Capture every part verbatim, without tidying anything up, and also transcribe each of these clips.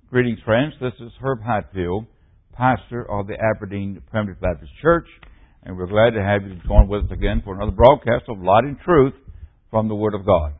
Greetings, friends. This is Herb Hatfield, pastor of the Aberdeen Primitive Baptist Church, and we're glad to have you join with us again for another broadcast of Light and Truth from the Word of God.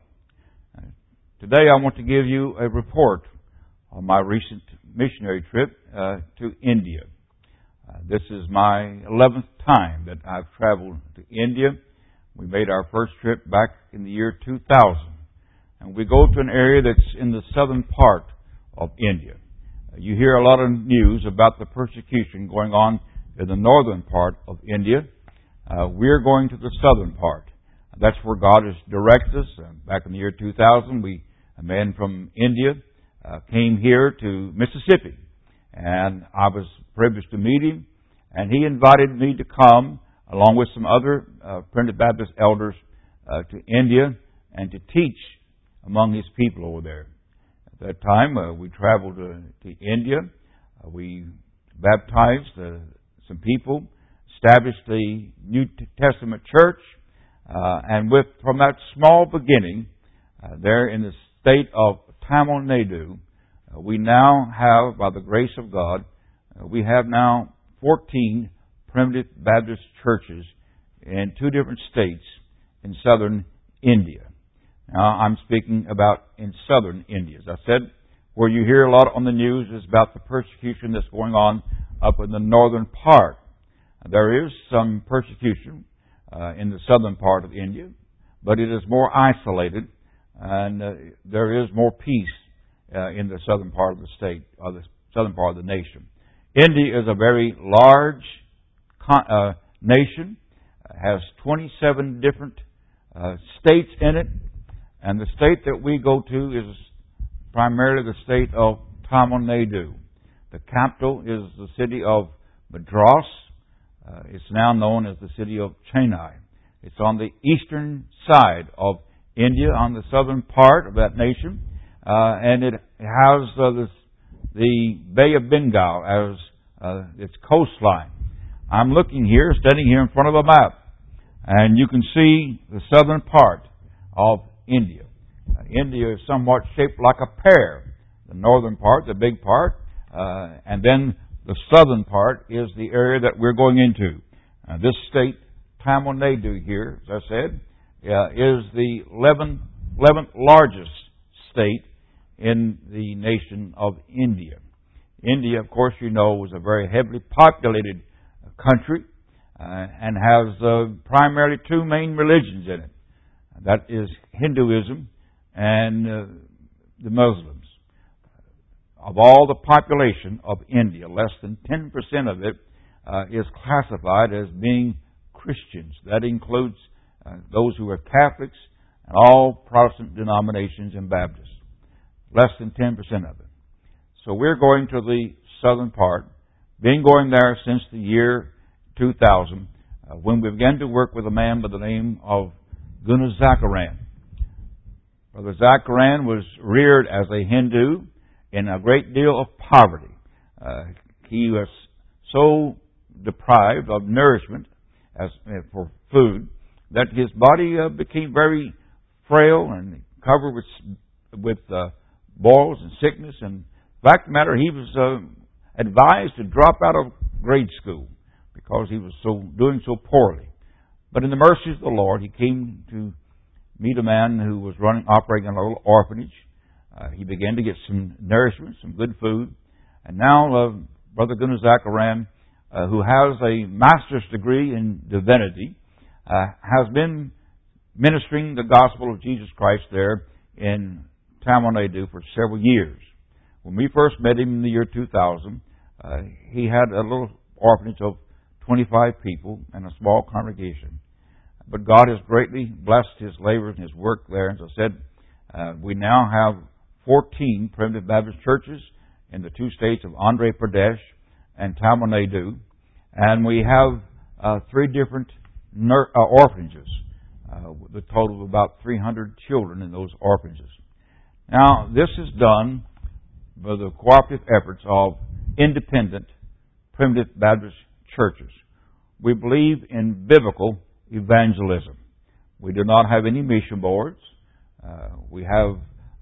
Today I want to give you a report on my recent missionary trip uh, to India. Uh, this is my eleventh time that I've traveled to India. We made our first trip back in the year two thousand, and we go to an area that's in the southern part of India. You hear a lot of news about the persecution going on in the northern part of India. Uh, we're going to the southern part. That's where God has directed us. Uh, back in the year two thousand, we a man from India uh, came here to Mississippi, and I was privileged to meet him, and he invited me to come along with some other uh, Primitive Baptist elders uh, to India and to teach among his people over there. At that time, uh, we traveled to, to India. Uh, we baptized uh, some people, established the New Testament church, uh, and with from that small beginning, uh, there in the state of Tamil Nadu, uh, we now have, by the grace of God, uh, we have now fourteen Primitive Baptist churches in two different states in southern India. Now, I'm speaking about in southern India. As I said, where you hear a lot on the news is about the persecution that's going on up in the northern part. There is some persecution uh, in the southern part of India, but it is more isolated, and uh, there is more peace uh, in the southern part of the state, or the southern part of the nation. India is a very large con- uh, nation, has twenty-seven different uh, states in it. And the state that we go to is primarily the state of Tamil Nadu. The capital is the city of Madras. Uh, it's now known as the city of Chennai. It's on the eastern side of India, on the southern part of that nation. Uh, and it has uh, this, the Bay of Bengal as uh, its coastline. I'm looking here, standing here in front of a map, and you can see the southern part of India. Uh, India is somewhat shaped like a pear. The northern part, the big part, uh, and then the southern part is the area that we're going into. Uh, this state, Tamil Nadu here, as I said, uh, is the eleventh, eleventh largest state in the nation of India. India, of course, you know, is a very heavily populated country uh, and has uh, primarily two main religions in it. That is Hinduism and uh, the Muslims. Of all the population of India, less than ten percent of it uh, is classified as being Christians. That includes uh, those who are Catholics and all Protestant denominations and Baptists. Less than ten percent of it. So we're going to the southern part, been going there since the year two thousand, uh, when we began to work with a man by the name of Guna Zakaran. Brother Zakaran was reared as a Hindu in a great deal of poverty. Uh, he was so deprived of nourishment as uh, for food that his body uh, became very frail and covered with with uh, boils and sickness. And the fact of the matter, he was uh, advised to drop out of grade school because he was so doing so poorly. But in the mercies of the Lord, he came to meet a man who was running, operating a little orphanage. Uh, he began to get some nourishment, some good food. And now, uh, Brother Guna Zakaran, uh, who has a master's degree in divinity, uh, has been ministering the gospel of Jesus Christ there in Tamil Nadu for several years. When we first met him in the year two thousand, uh, he had a little orphanage of twenty-five people and a small congregation. But God has greatly blessed his labors and his work there. As I said, uh, we now have fourteen Primitive Baptist churches in the two states of Andhra Pradesh and Tamil Nadu. And we have uh, three different ner- uh, orphanages, uh, with a total of about three hundred children in those orphanages. Now, this is done by the cooperative efforts of independent Primitive Baptist churches. We believe in biblical evangelism. We do not have any mission boards. Uh, we have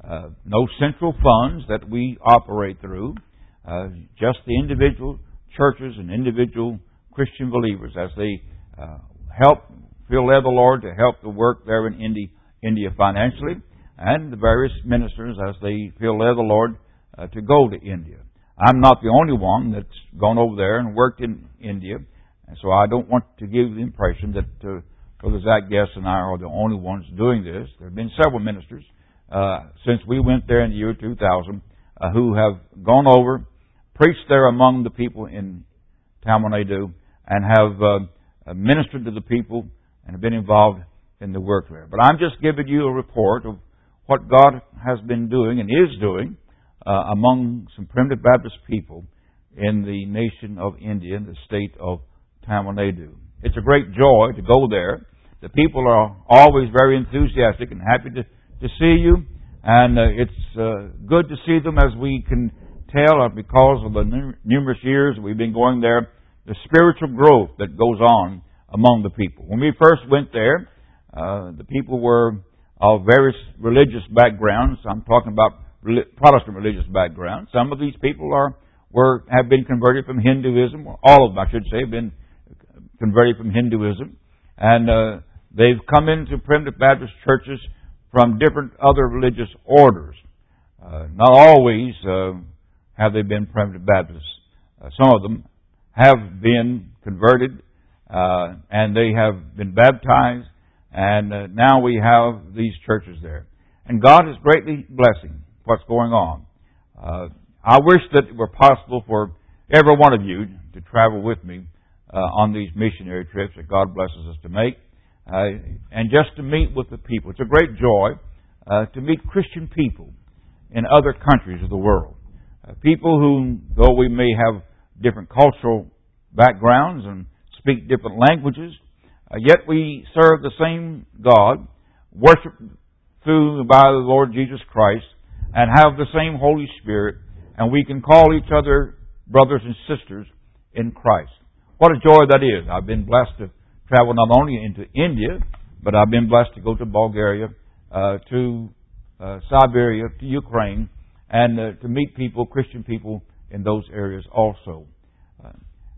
Uh, no central funds that we operate through. Uh, just the individual churches and individual Christian believers as they uh, help, feel led the Lord to help the work there in India, India financially, and the various ministers as they feel led the Lord uh, to go to India. I'm not the only one that's gone over there and worked in India, and so I don't want to give the impression that uh, Brother Zach Guest and I are the only ones doing this. There have been several ministers uh, since we went there in the year two thousand uh, who have gone over, preached there among the people in Tamil Nadu, and have uh, ministered to the people and have been involved in the work there. But I'm just giving you a report of what God has been doing and is doing uh, among some primitive Baptist people in the nation of India, in the state of Tamil Nadu. It's a great joy to go there. The people are always very enthusiastic and happy to, to see you. And uh, it's uh, good to see them, as we can tell uh, because of the numerous years we've been going there, the spiritual growth that goes on among the people. When we first went there, uh, the people were of various religious backgrounds. I'm talking about Protestant religious backgrounds. Some of these people are were have been converted from Hinduism. All of them, I should say, have been converted from Hinduism. And uh, they've come into primitive Baptist churches from different other religious orders. Uh, not always uh, have they been primitive Baptists. Uh, some of them have been converted, uh, and they have been baptized, and uh, now we have these churches there. And God is greatly blessing what's going on. Uh, I wish that it were possible for every one of you to travel with me uh, on these missionary trips that God blesses us to make, uh, and just to meet with the people. It's a great joy uh, to meet Christian people in other countries of the world. Uh, people who, though we may have different cultural backgrounds and speak different languages, uh, yet we serve the same God, worship through by the Lord Jesus Christ, and have the same Holy Spirit, and we can call each other brothers and sisters in Christ. What a joy that is. I've been blessed to travel not only into India, but I've been blessed to go to Bulgaria, uh, to uh, Siberia, to Ukraine, and uh, to meet people, Christian people, in those areas also. Uh,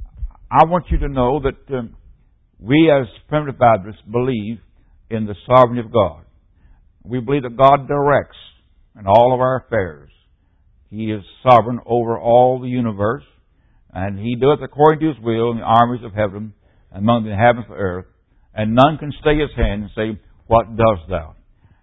I want you to know that um, we as Primitive Baptists believe in the sovereignty of God. We believe that God directs in all of our affairs. He is sovereign over all the universe, and He doeth according to His will in the armies of heaven, among the inhabitants of the earth, and none can stay His hand and say, "What dost thou?"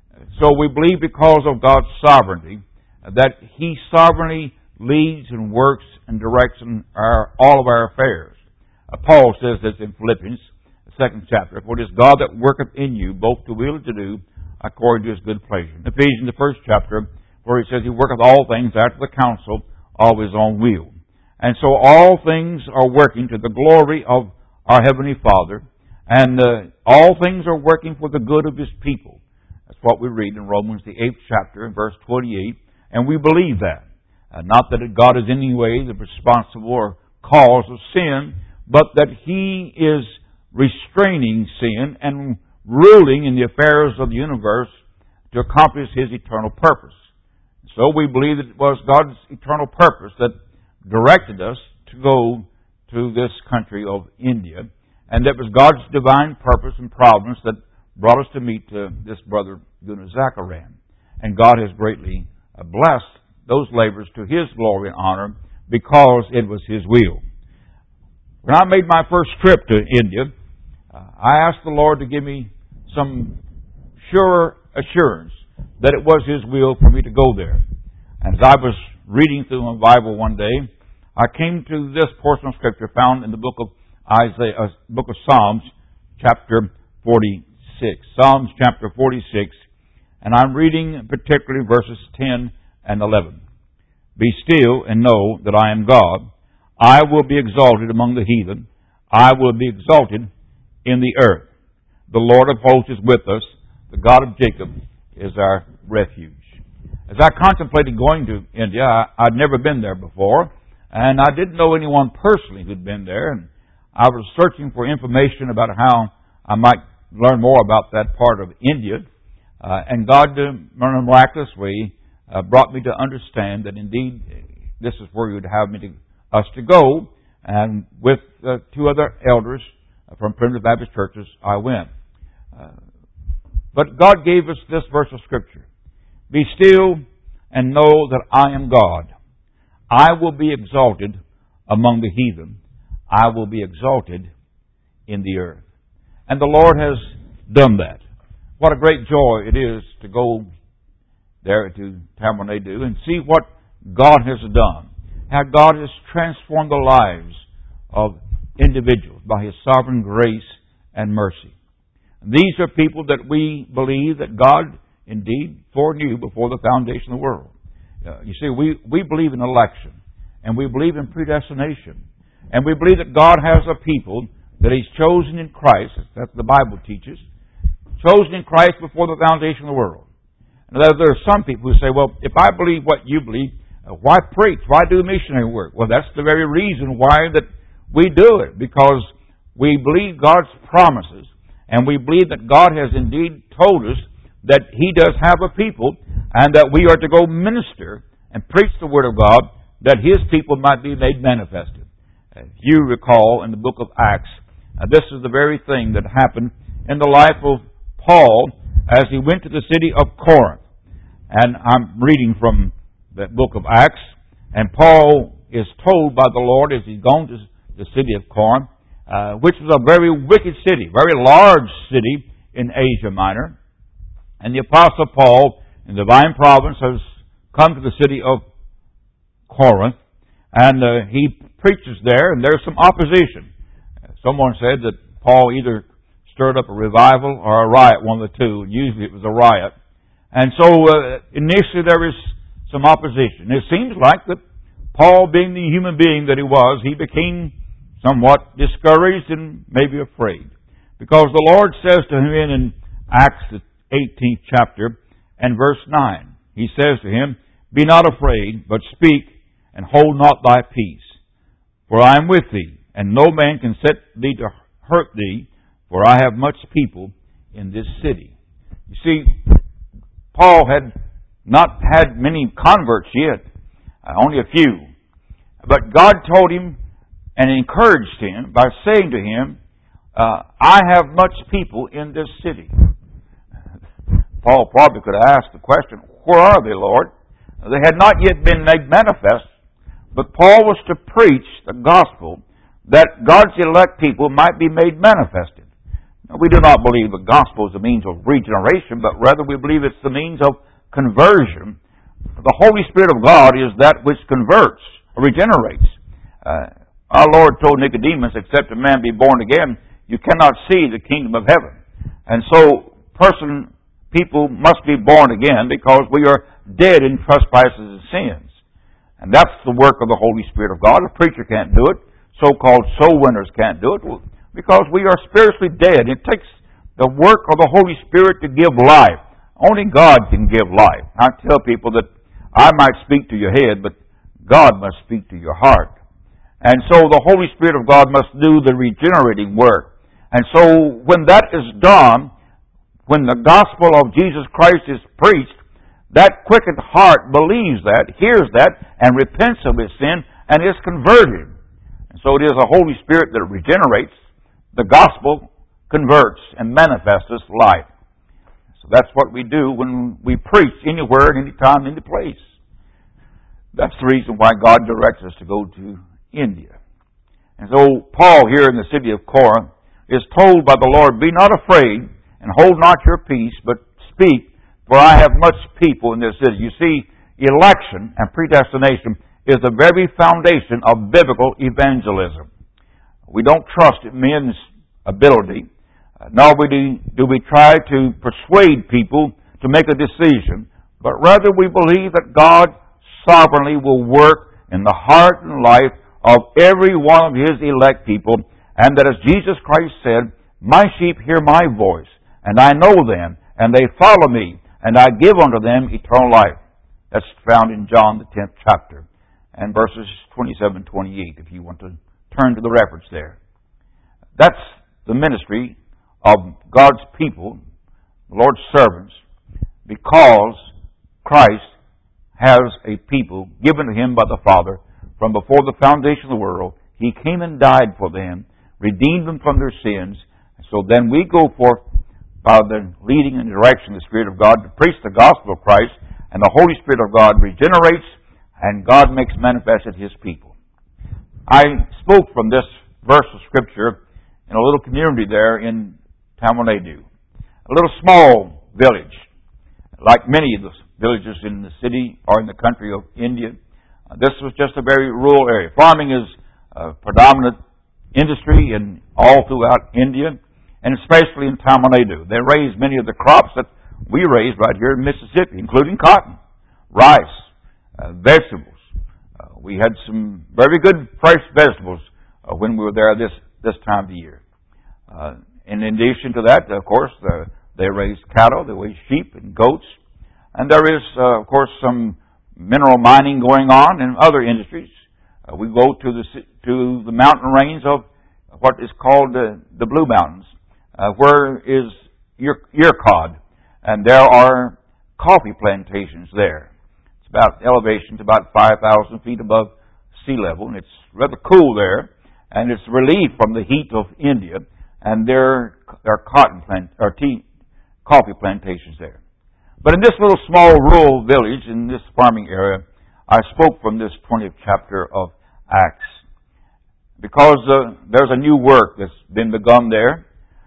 So we believe because of God's sovereignty that He sovereignly leads and works and directs in our, all of our affairs. Uh, Paul says this in Philippians, the second chapter, "For it is God that worketh in you both to will and to do according to His good pleasure." In Ephesians, the first chapter, where he says He worketh all things after the counsel of His own will. And so all things are working to the glory of our Heavenly Father, and uh, all things are working for the good of His people. That's what we read in Romans, the eighth chapter, in verse twenty-eight, and we believe that. Uh, not that God is in any way the responsible or cause of sin, but that He is restraining sin and ruling in the affairs of the universe to accomplish His eternal purpose. So we believe that it was God's eternal purpose that directed us to go to this country of India, and that was God's divine purpose and providence that brought us to meet uh, this brother Gunnar Zakaran. And God has greatly uh, blessed those labors to His glory and honor because it was His will. When I made my first trip to India, uh, I asked the Lord to give me some sure assurance that it was His will for me to go there. And as I was reading through my Bible one day, I came to this portion of Scripture found in the book of Isaiah, uh, book of Psalms, chapter forty-six. Psalms chapter forty-six, and I'm reading particularly verses ten and eleven. "Be still and know that I am God. I will be exalted among the heathen. I will be exalted in the earth. The Lord of hosts is with us. The God of Jacob is our refuge." As I contemplated going to India, I, I'd never been there before, and I didn't know anyone personally who'd been there, and I was searching for information about how I might learn more about that part of India, uh, and God, uh, in a miraculous way, uh, brought me to understand that indeed this is where you would have me to, us to go. And with uh, two other elders from Primitive Baptist churches, I went. Uh, but God gave us this verse of Scripture. Be still and know that I am God. I will be exalted among the heathen. I will be exalted in the earth. And the Lord has done that. What a great joy it is to go there to Tabernacle and see what God has done. How God has transformed the lives of individuals by His sovereign grace and mercy. And these are people that we believe that God indeed foreknew before the foundation of the world. Uh, you see, we, we believe in election, and we believe in predestination, and we believe that God has a people that He's chosen in Christ, that the Bible teaches, chosen in Christ before the foundation of the world. Now, there are some people who say, well, if I believe what you believe, why preach? Why do missionary work? Well, that's the very reason why that we do it, because we believe God's promises, and we believe that God has indeed told us that He does have a people, and that we are to go minister and preach the Word of God, that His people might be made manifested. If you recall in the book of Acts, uh, this is the very thing that happened in the life of Paul as he went to the city of Corinth. And I'm reading from that book of Acts, and Paul is told by the Lord as he's gone to the city of Corinth, uh, which was a very wicked city, very large city in Asia Minor. And the Apostle Paul, in the divine providence, has come to the city of Corinth, and uh, he preaches there, and there's some opposition. Someone said that Paul either stirred up a revival or a riot, one of the two, and usually it was a riot. And so uh, initially there was some opposition. It seems like that Paul, being the human being that he was, he became somewhat discouraged and maybe afraid. Because the Lord says to him in Acts the eighteenth chapter and verse nine, He says to him, Be not afraid, but speak, and hold not thy peace. For I am with thee, and no man can set thee to hurt thee, for I have much people in this city. You see, Paul had not had many converts yet, uh, only a few. But God told him and encouraged him by saying to him, uh, I have much people in this city. Paul probably could have asked the question, where are they, Lord? They had not yet been made manifest, but Paul was to preach the gospel that God's elect people might be made manifested. Now, we do not believe the gospel is a means of regeneration, but rather we believe it's the means of conversion. The Holy Spirit of God is that which converts, regenerates. Uh, our Lord told Nicodemus, except a man be born again, you cannot see the kingdom of heaven. And so, person, people must be born again because we are dead in trespasses and sins. And that's the work of the Holy Spirit of God. A preacher can't do it. So-called soul winners can't do it because we are spiritually dead. It takes the work of the Holy Spirit to give life. Only God can give life. I tell people that I might speak to your head, but God must speak to your heart. And so the Holy Spirit of God must do the regenerating work. And so when that is done, when the gospel of Jesus Christ is preached, that quickened heart believes that, hears that, and repents of his sin, and is converted. And so it is the Holy Spirit that regenerates. The gospel converts and manifests life. So that's what we do when we preach anywhere, at any time, any place. That's the reason why God directs us to go to India. And so Paul here in the city of Corinth is told by the Lord, Be not afraid, and hold not your peace, but speak, for I have much people in this city. You see, election and predestination is the very foundation of biblical evangelism. We don't trust in men's ability, nor do we try to persuade people to make a decision, but rather we believe that God sovereignly will work in the heart and life of every one of His elect people, and that as Jesus Christ said, My sheep hear my voice, and I know them, and they follow me, and I give unto them eternal life. That's found in John the tenth chapter, and verses twenty-seven and twenty-eight, if you want to turn to the reference there. That's the ministry of God's people, the Lord's servants, because Christ has a people given to Him by the Father from before the foundation of the world. He came and died for them, redeemed them from their sins. So then we go forth by the leading and direction of the Spirit of God to preach the gospel of Christ, and the Holy Spirit of God regenerates, and God makes manifested His people. I spoke from this verse of Scripture in a little community there in Tamil Nadu, a little small village, like many of the villages in the city or in the country of India. Uh, this was just a very rural area. Farming is a predominant industry in all throughout India, and especially in Tamil Nadu. They raise many of the crops that we raise right here in Mississippi, including cotton, rice, uh, vegetables. Uh, we had some very good fresh vegetables uh, when we were there this, this time of the year. Uh, in addition to that, of course, uh, they raise cattle, they raise sheep and goats, and there is, uh, of course, some mineral mining going on in other industries. Uh, we go to the to the mountain range of what is called the, the Blue Mountains, uh, where is Yercaud, and there are coffee plantations there. It's about elevation's about five thousand feet above sea level, and it's rather cool there, and it's relieved from the heat of India, and there there are cotton plant or tea coffee plantations there. But in this little small rural village in this farming area, I spoke from this twentieth chapter of Acts, because uh, there's a new work that's been begun there.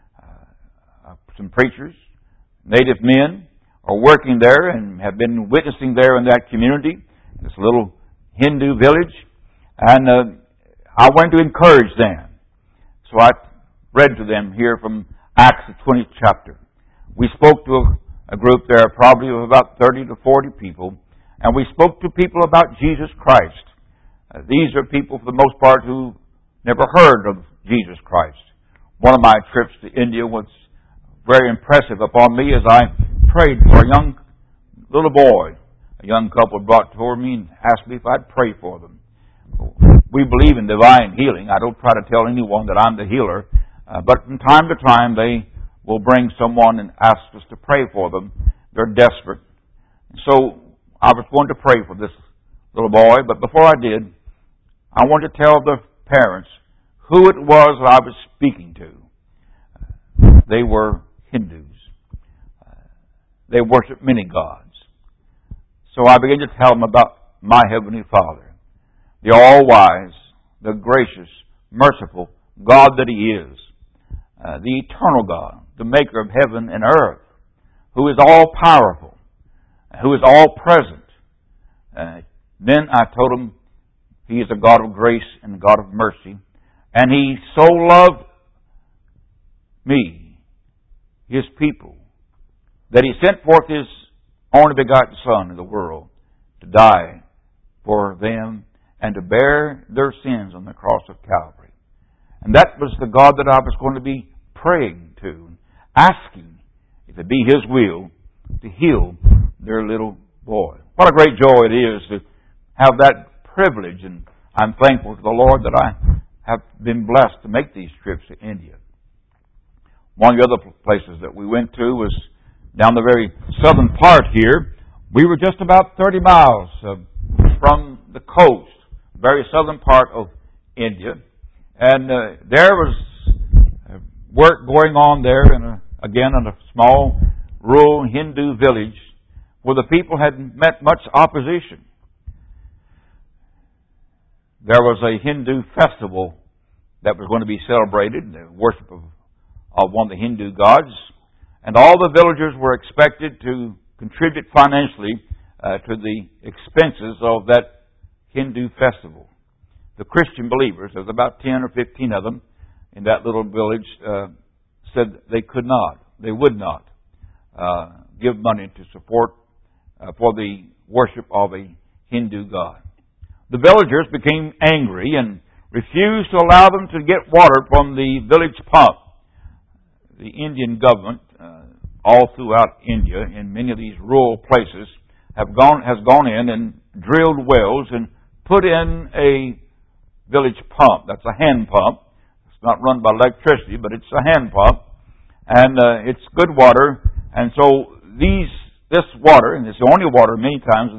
Uh, some preachers, native men, are working there and have been witnessing there in that community, this little Hindu village, and uh, I wanted to encourage them. So I read to them here from Acts, the twentieth chapter. We spoke to a, a group there, probably of about thirty to forty people, and we spoke to people about Jesus Christ. Uh, these are people, for the most part, who never heard of Jesus Christ. One of my trips to India was very impressive upon me as I prayed for a young little boy. A young couple brought toward me and asked me if I'd pray for them. We believe in divine healing. I don't try to tell anyone that I'm the healer, uh, but from time to time they will bring someone and ask us to pray for them. They're desperate. So I was going to pray for this little boy, but before I did, I wanted to tell the parents who it was that I was speaking to. They were Hindus. They worship many gods. So I began to tell them about my Heavenly Father, the all-wise, the gracious, merciful God that He is, uh, the eternal God, the maker of heaven and earth, who is all-powerful, who is all-present. Uh, then I told them He is a God of grace and a God of mercy, and He so loved me, His people, that He sent forth His only begotten Son in the world to die for them and to bear their sins on the cross of Calvary. And that was the God that I was going to be praying to, asking if it be His will to heal their little boy. What a great joy it is to have that privilege, and I'm thankful to the Lord that I have been blessed to make these trips to India. One of the other places that we went to was down the very southern part here. We were just about thirty miles uh, from the coast, very southern part of India. And uh, there was work going on there, in a, again in a small rural Hindu village where the people had met much opposition. There was a Hindu festival that was going to be celebrated, the worship of, of one of the Hindu gods. And all the villagers were expected to contribute financially uh, to the expenses of that Hindu festival. The Christian believers, there was about ten or fifteen of them in that little village, uh, said they could not, they would not uh, give money to support uh, for the worship of a Hindu god. The villagers became angry and refused to allow them to get water from the village pump. The Indian government, uh, all throughout India, in many of these rural places, have gone has gone in and drilled wells and put in a village pump. That's a hand pump. It's not run by electricity, but it's a hand pump, and uh, it's good water. And so these this water, and it's the only water many times in the,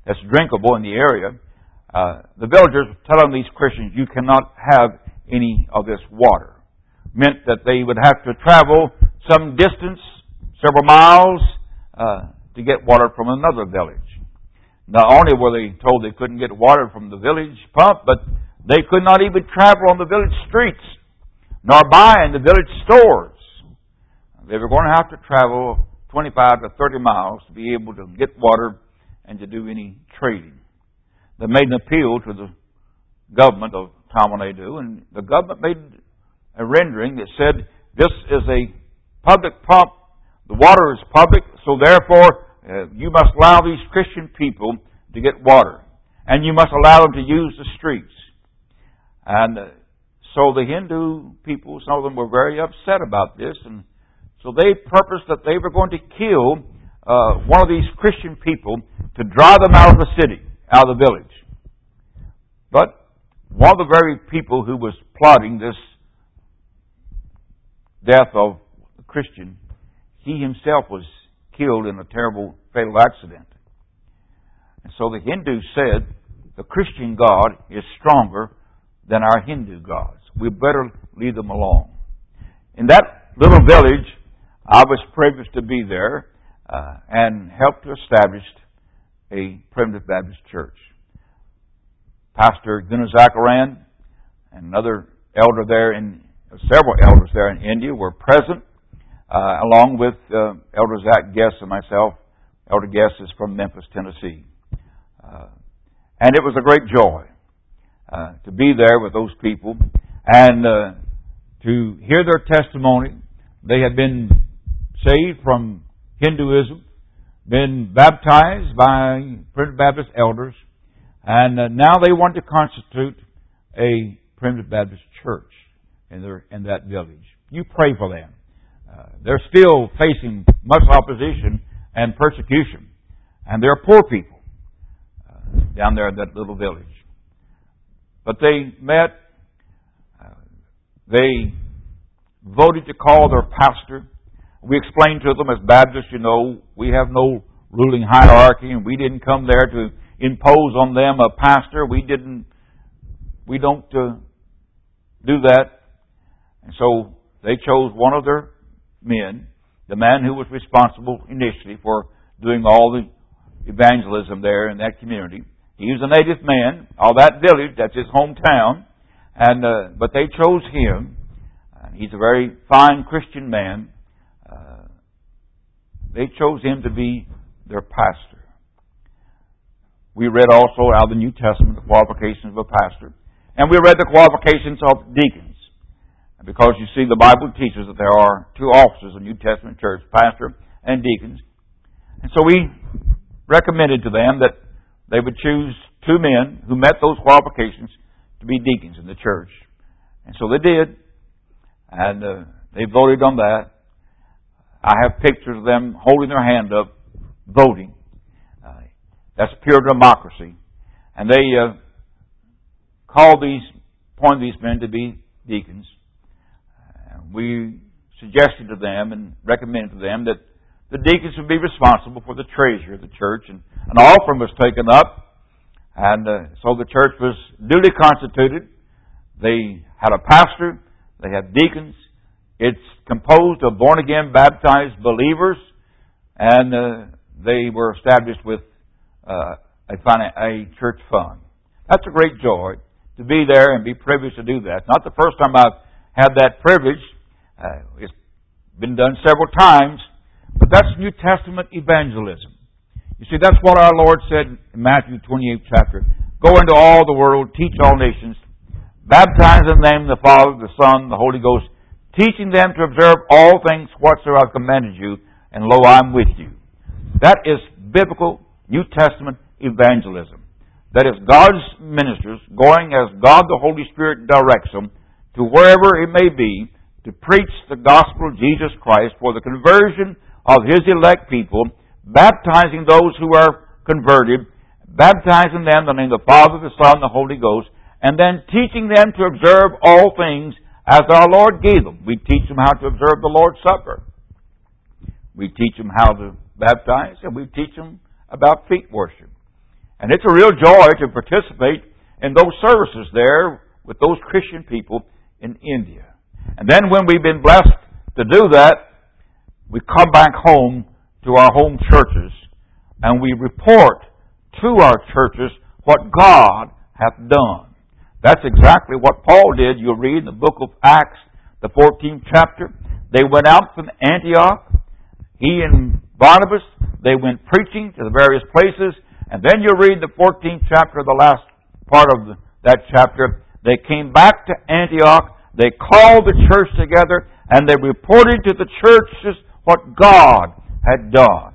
that's drinkable in the area, uh, the villagers were telling these Christians, you cannot have any of this water. Meant that they would have to travel some distance, several miles, uh, to get water from another village. Not only were they told they couldn't get water from the village pump, but they could not even travel on the village streets, nor buy in the village stores. They were going to have to travel twenty-five to thirty miles to be able to get water and to do any trading. They made an appeal to the government of Tamil, and the government made a rendering that said, this is a public pump, the water is public, so therefore uh, you must allow these Christian people to get water, and you must allow them to use the streets. And uh, so the Hindu people, some of them were very upset about this, and so they purposed that they were going to kill uh, one of these Christian people to drive them out of the city, out of the village. But one of the very people who was plotting this death of a Christian, he himself was killed in a terrible fatal accident. And so the Hindus said, the Christian God is stronger than our Hindu gods. We better leave them alone. In that little village, I was privileged to be there uh, and helped to establish a Primitive Baptist church. Pastor Gunazakaran and another elder there, in several elders there in India were present, uh, along with uh, Elder Zach Guest and myself. Elder Guest is from Memphis, Tennessee. Uh, and it was a great joy uh, to be there with those people and uh, to hear their testimony. They had been saved from Hinduism, been baptized by Primitive Baptist elders, and uh, now they want to constitute a Primitive Baptist church in their in that village. You pray for them. Uh, they're still facing much opposition and persecution, and they're poor people uh, down there in that little village. But they met. Uh, they voted to call their pastor. We explained to them as Baptists, you know, we have no ruling hierarchy, and we didn't come there to impose on them a pastor. We didn't. We don't uh, do that. And so they chose one of their men, the man who was responsible initially for doing all the evangelism there in that community. He was a native man of that village. That's his hometown. And uh, but they chose him. Uh, he's a very fine Christian man. Uh, they chose him to be their pastor. We read also out of the New Testament the qualifications of a pastor. And we read the qualifications of deacons. Because you see, the Bible teaches that there are two offices in the New Testament church, pastor and deacons. And so we recommended to them that they would choose two men who met those qualifications to be deacons in the church. And so they did. And uh, they voted on that. I have pictures of them holding their hand up, voting. Uh, that's pure democracy. And they uh, called these, appointed these men to be deacons. Uh, we suggested to them and recommended to them that the deacons would be responsible for the treasure of the church. And an offering was taken up. And uh, so the church was duly constituted. They had a pastor. They had deacons. It's composed of born-again, baptized believers, and uh, they were established with uh, a, a church fund. That's a great joy to be there and be privileged to do that. It's not the first time I've had that privilege. Uh, it's been done several times, but that's New Testament evangelism. You see, that's what our Lord said in Matthew twenty-eighth chapter. Go into all the world, teach all nations, baptize in the name of the Father, the Son, the Holy Ghost, teaching them to observe all things whatsoever I've commanded you, and lo, I'm with you. That is biblical New Testament evangelism. That is God's ministers going as God the Holy Spirit directs them to wherever it may be to preach the gospel of Jesus Christ for the conversion of His elect people, baptizing those who are converted, baptizing them in the name of the Father, the Son, and the Holy Ghost, and then teaching them to observe all things as our Lord gave them. We teach them how to observe the Lord's Supper. We teach them how to baptize, and we teach them about feet worship. And it's a real joy to participate in those services there with those Christian people in India. And then when we've been blessed to do that, we come back home to our home churches and we report to our churches what God hath done. That's exactly what Paul did. You'll read in the book of Acts, the fourteenth chapter. They went out from Antioch. He and Barnabas, they went preaching to the various places. And then you'll read the fourteenth chapter, the last part of the, that chapter. They came back to Antioch. They called the church together and they reported to the churches what God had done.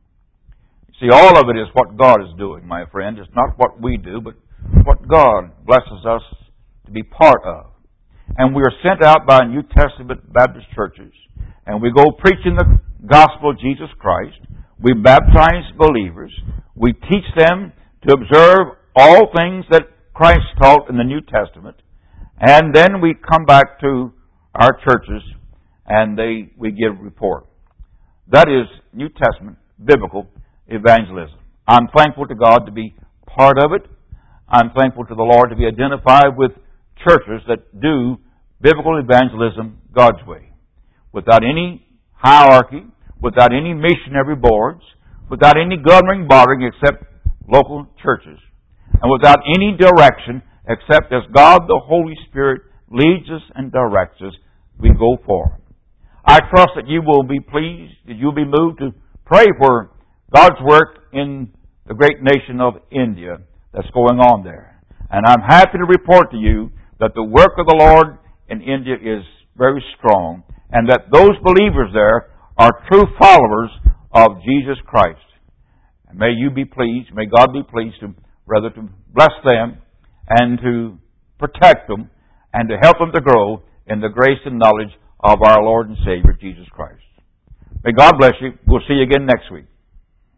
See, all of it is what God is doing, my friend. It's not what we do, but what God blesses us to be part of. And we are sent out by New Testament Baptist churches. And we go preaching the gospel of Jesus Christ. We baptize believers. We teach them to observe all things that Christ taught in the New Testament. And then we come back to our churches and they we give a report. That is New Testament, biblical evangelism. I'm thankful to God to be part of it. I'm thankful to the Lord to be identified with churches that do biblical evangelism God's way. Without any hierarchy, without any missionary boards, without any governing body except local churches, and without any direction except as God the Holy Spirit leads us and directs us, we go forward. I trust that you will be pleased, that you'll be moved to pray for God's work in the great nation of India that's going on there. And I'm happy to report to you that the work of the Lord in India is very strong and that those believers there are true followers of Jesus Christ. And may you be pleased, may God be pleased to rather to bless them and to protect them and to help them to grow in the grace and knowledge of our Lord and Savior Jesus Christ. May God bless you. We'll see you again next week.